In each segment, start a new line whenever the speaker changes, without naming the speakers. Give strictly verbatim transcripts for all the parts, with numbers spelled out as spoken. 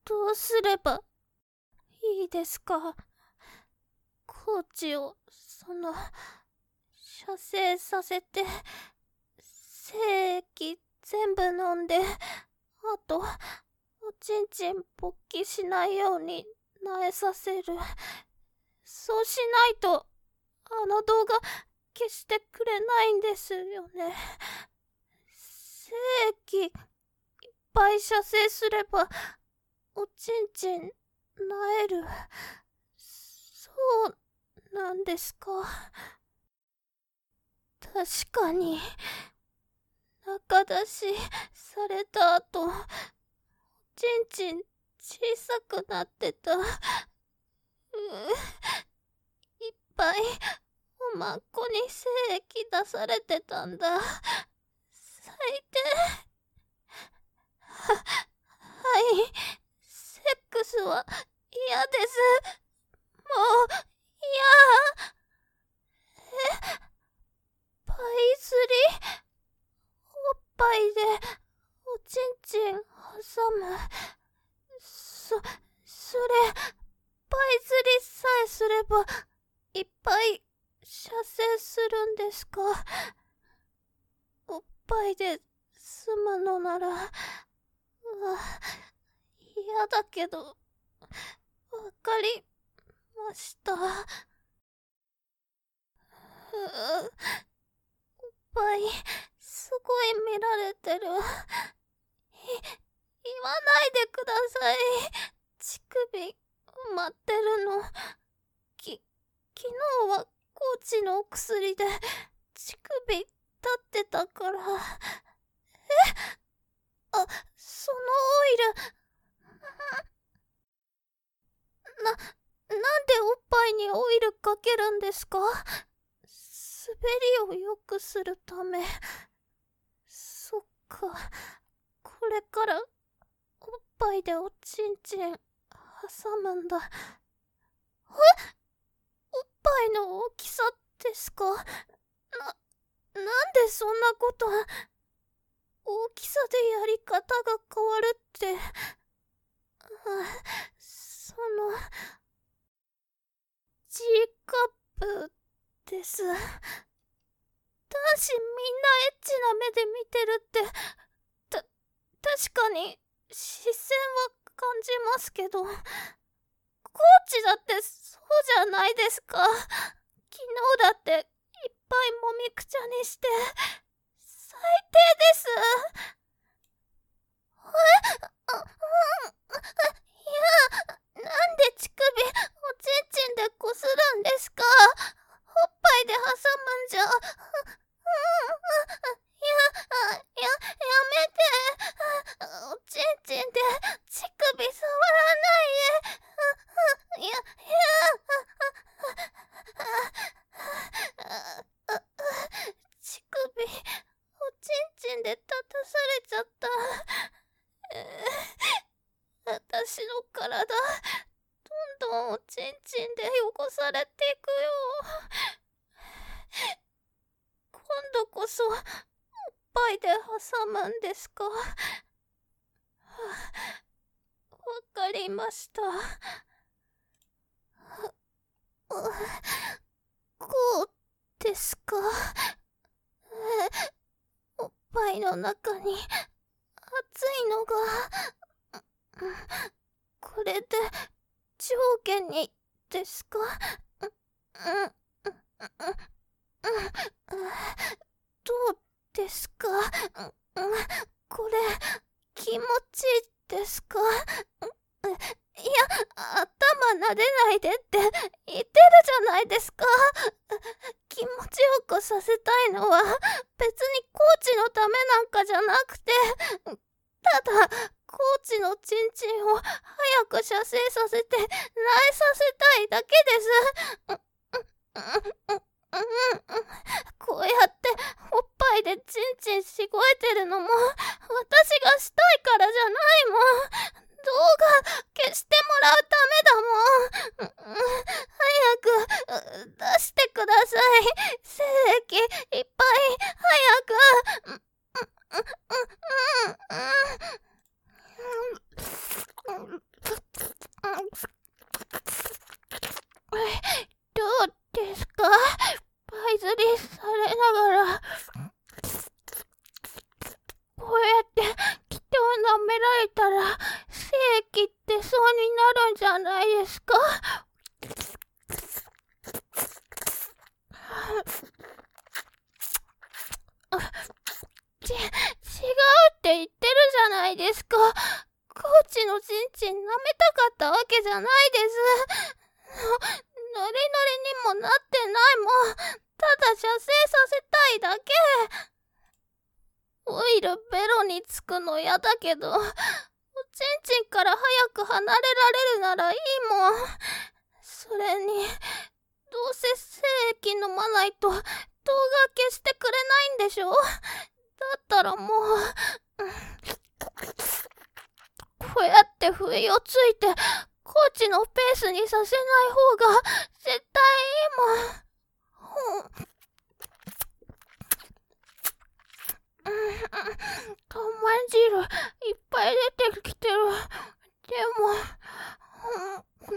どうすればいいですか？コーチをその射精させて精液全部飲んで、あとおちんちん勃起しないようになえさせる。そうしないとあの動画消してくれないんですよね。精液いっぱい射精すればおちんちんなえる。そうなんですか？確かに中出しされた後、おちんちん小さくなってた。うう、いっぱいおまんこに精液出されてたんだ。最低。は、はい、セックスは嫌です。もう嫌。え、パイ釣り？おっぱいでおちんちん挟む。そ、それ、パイ釣りさえすればいっぱい射精するんですか？おっぱいで済むのなら、あ、嫌だけど、わかりました。う、おっぱい、すごい見られてる。い、言わないでください。乳首、埋まってるの。き、昨日はコーチのお薬で乳首立ってたから。え？あ、そのオイル、な、なんでおっぱいにオイルかけるんですか？滑りを良くするため。そっか、これからおっぱいでおちんちん挟むんだ。え？おっぱいの大きさですか？な、なんでそんなこと。大きさでやり方が変わるって。あ、その G カップです。男子みんなエッチな目で見てるって、た、確かに視線は感じますけど、コーチだってそうじゃないですか。昨日だっていっぱいもみくちゃにして、最低です。え？あ、うん、いや、なんで乳首おちんちんでこするんですか？おっぱいで挟むんじゃ。うん、いや、や、やめて。おちんちんで乳首触らないで。いや、いや、乳首、おちんちんで立たされちゃった。私の体、どんどんおちんちんで汚されていくよ。今度こそおっぱいで挟むんですか？わかりました。こうですか？おっぱいの中に熱いのが、これで上下にですか？どうですか？これ気持ちいいですか？いや、頭撫でないでって言ってるじゃないですか。気持ちよくさせたいのは別にコーチのためなんかじゃなくて、ただコーチのチンチンを早く射精させてなえさせたいだけです。こうやっておっぱいでチンチンしごえてるのも私がしたいからじゃないもん。動画消してもらうためだもん。早く出してください。精液いっぱい早く。 たら精液ってそうになるんじゃないですか？ち、違うって言ってるじゃないですか。コーチのチンチン舐めたかったわけじゃないです。ノリノリにもなってないもん。ただ射精させたいだけ。オイルベロにつくのやだけど、おちんちんから早く離れられるならいいもん。それに、どうせ精液飲まないと動画消してくれないんでしょ？だったらもう、こうやって不意をついてコーチのペースにさせない方が絶対いいもん。うん、たまん汁いっぱい出てきてる。でも、うん、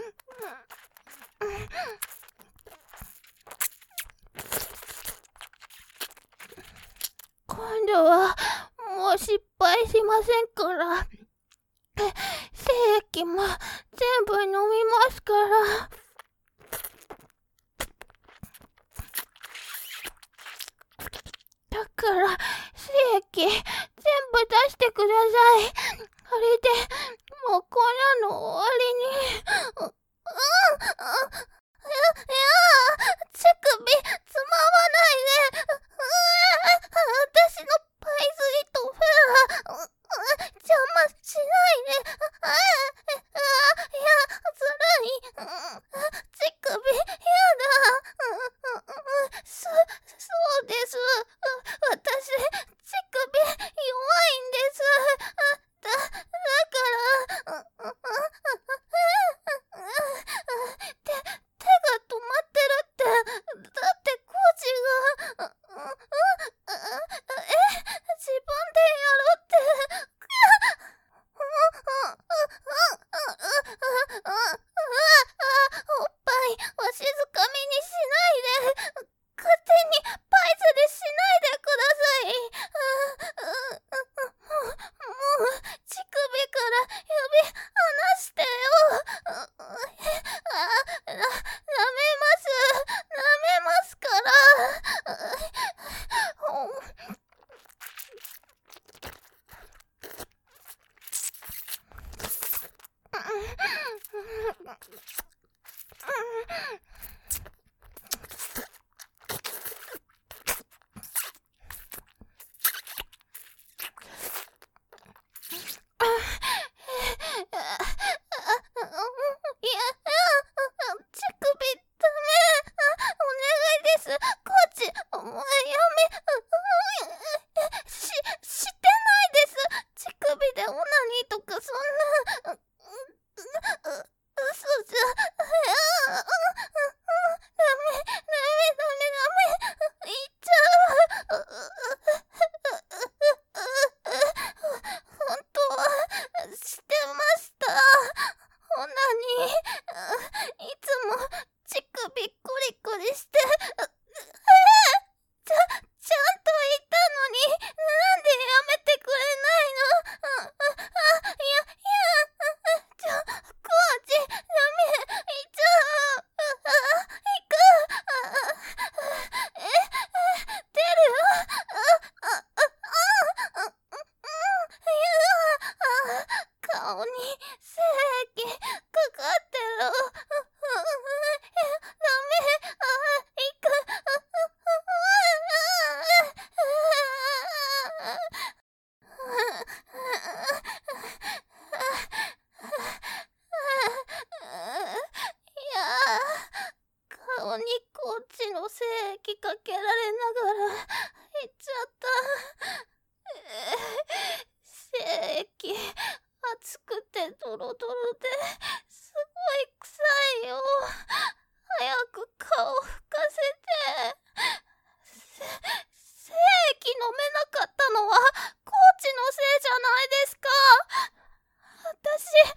今度はもう失敗しませんから。精液も全部飲みますから。だから精液全部出してください。あれでもうこんなの終わりに。う、うん、うん、いや、乳首つままないで。私のパイズリとフェア邪魔しないで。ああ、いや、ずるい。乳首やだ。そ、そうです。私、乳首弱いんです。だ、だから、手、手が止まってるって。だってコーチが、え、自分でやろうって。おっぱいわしづかみにしないで。勝手にパイズでしないでください。もう、もう、乳首から指離してよ。な、舐めます。舐めますから。顔にコーチの精液かけられながら言っちゃった。精液熱くてドロドロですごい臭いよ。早く顔拭かせて。精液飲めなかったのはコーチのせいじゃないですか。私